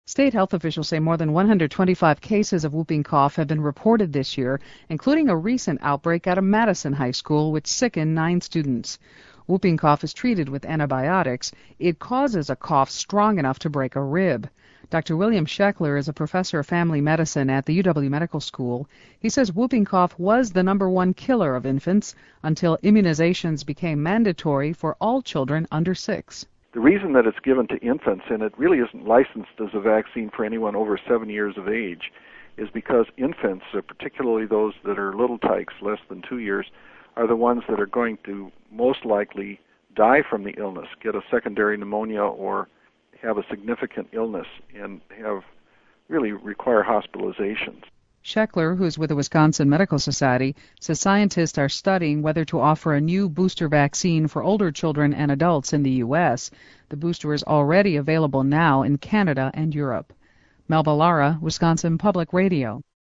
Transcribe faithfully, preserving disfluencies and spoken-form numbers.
State health officials say more than one hundred twenty-five cases of whooping cough have been reported this year, including a recent outbreak at a Madison high school which sickened nine students. Whooping cough is treated with antibiotics. It causes a cough strong enough to break a rib. Doctor William Sheckler is a professor of family medicine at the U W Medical School. He says whooping cough was the number one killer of infants until immunizations became mandatory for all children under six. The reason that it's given to infants, and it really isn't licensed as a vaccine for anyone over seven years of age, is because infants, particularly those that are little tykes, less than two years, are the ones that are going to most likely die from the illness, get a secondary pneumonia or have a significant illness and have really require hospitalizations. Sheckler, who's with the Wisconsin Medical Society, says scientists are studying whether to offer a new booster vaccine for older children and adults in the U S. The booster is already available now in Canada and Europe. Melba Lara, Wisconsin Public Radio.